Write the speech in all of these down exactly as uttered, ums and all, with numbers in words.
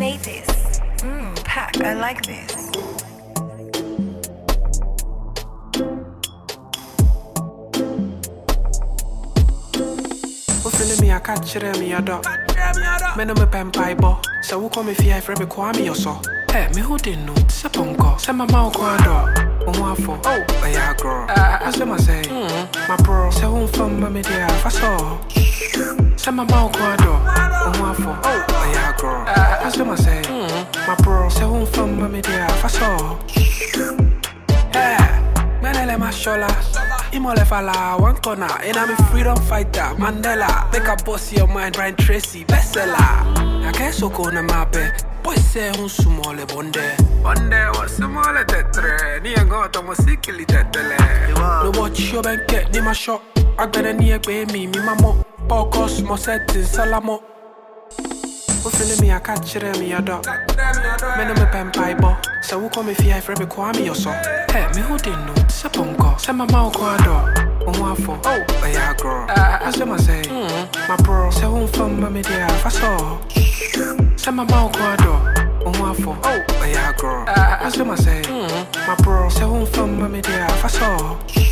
made this? Mmm, pack, I like this. Feeling me, I catch me a dog. Men of a pen pipe, so who call me fear for every quammy or so. Hey, me who didn't know, Saponko, send my mouth quando. Oh, oh, yeah, girl. What's them I say? My bro, so who from my media, if I saw. Send my mouth quando. Oh, oh, yeah, girl. What's them I say? My bro, so who from my media, if I saw. Yeah, man, I let my shoulder. Imole fala, one corner, and I'm a freedom fighter, Mandela. Make a boss your mind, Brian Tracy, bestseller. I guess so go na mape. Boy say un sumole bonde. Bonde was sumole tetre. Ni ngo to musikili tetele. No watch your bank ni ma shop. Agbere ni egbe mi mi mamo. Focus mo settings salamo. Who feeling me, I catch me a dog. Men of a pen pipe, so who call me fear for every quammy or so. Hey, me who didn't know, Saponko, send my mouth quando. Oh, oh, yeah, girl. What's them I say? My bro, so who from my media, if I saw. Send my mouth quando. Oh, yeah, girl. What's them I say? My bro, so who from my media, if I saw.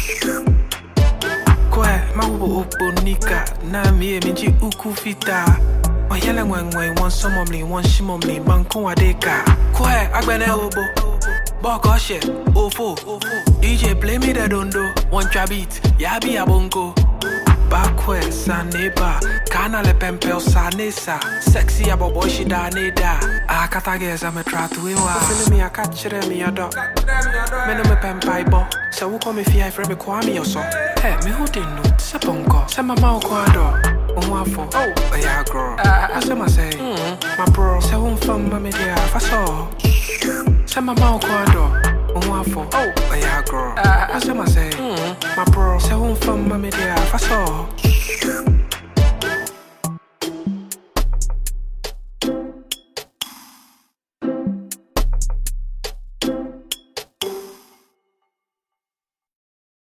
Kwe, ma ubo ubo nika, na mi e minji ukufita. Oh, yelling when we want some of me, one shimomly, banko adeka. Kwe, agbene obo. Boko shit, ofo. D J play me the dondo. One trabit, yabi abongo. Bakwe, saneba. Kana le pempel sanesa. Sexy abo boy she da neda. Akatage I'm a try to ewa. Feeling me, I catch me a dog. Men of me pempaibo. So who call me fear for every quammy or so. Hey, me who didn't know, Saponko. Send my mouth quando. Oh, yeah, girl. What's them I say? My bro, so who from my media, if I saw. Send my mouth quando. Oh, yeah, girl. What's them I say? My bro, so who from my media, if I saw.